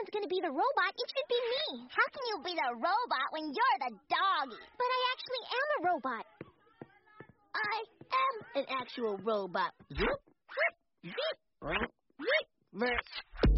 someone's gonna be the robot, it should be me. How can you be the robot when you're the doggy? But I actually am a robot. I am an actual robot. Zoop. Zip. Zip.